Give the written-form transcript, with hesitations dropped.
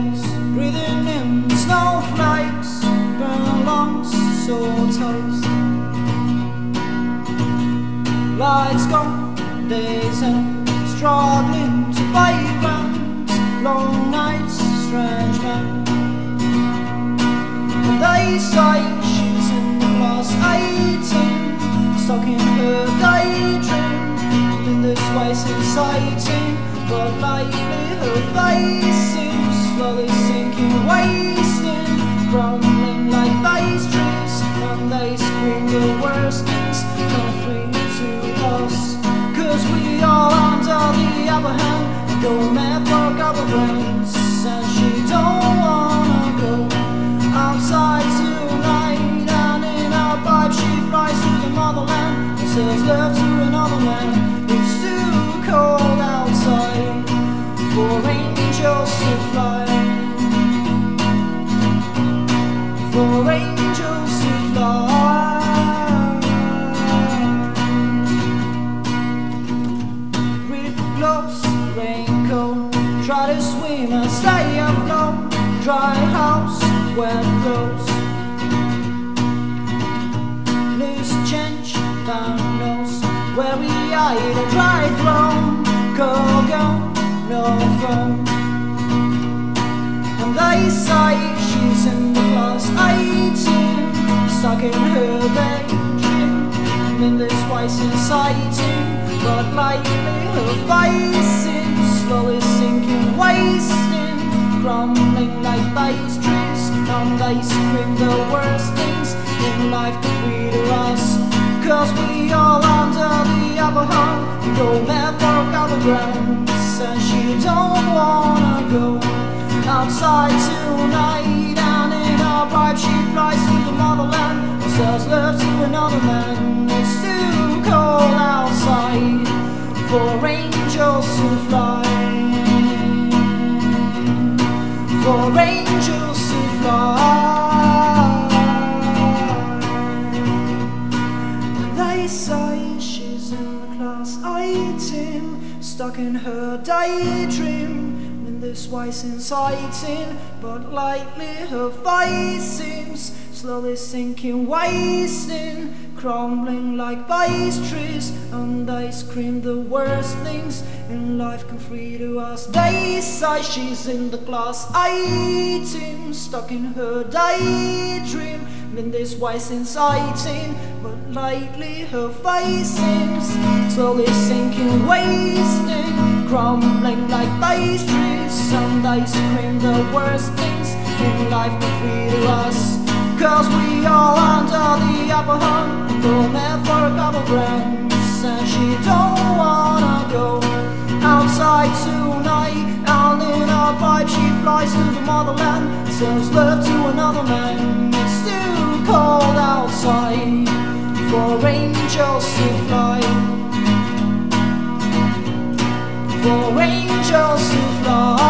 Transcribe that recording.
days, breathing in snowflakes, burn lungs so tight. Lights gone, days end, struggling to pay rent, long nights, strange men. And they say she's in the class 18, stuck in her daydream. In this way since 18, but lately her face seems slowly sinking, wasting, crumbling like these trees. And they scream the worst things, come free to us, 'cause we all under the upper hand, and go mad for a couple friends. And she don't wanna go outside tonight, and in her pipe she flies to the motherland and says love to another man. It's too cold outside for angels to fly, for angels to fly. Rip gloves, raincoat, try to swim and stay afloat. Dry house, wet clothes, loose change, down nose, where we hide a dry throne. Go, no phone. And they say she's in the class 18, stuck in her daydream. In this way since 18, but lately her face seems slowly sinking, wasting, crumbling like these trees. And they scream the worst things in life to free to us, 'cause we all under the upper hand, go mad for a couple grams. And she don't wanna go outside tonight, and in her pipe she flies to the motherland and sells love to another man. It's too cold outside for angels to fly, for angels to fly. They say she's in the class 18, stuck in her daydream. In this way since 18, but lately her face seems slowly sinking, wasting, crumbling like these trees. And they scream the worst things in life come free to us. They say she's in the class 18, stuck in her daydream. In this way since 18, but lately her face seems slowly sinking, wasting, crumbling like these trees. And they scream the worst things in life come free to us, 'cause we all under the upper hand, go mad for a couple grams. And she don't wanna go outside tonight, and in her pipe she flies to the motherland, sells love to another man. It's too cold outside for angels to fly, for angels to fly.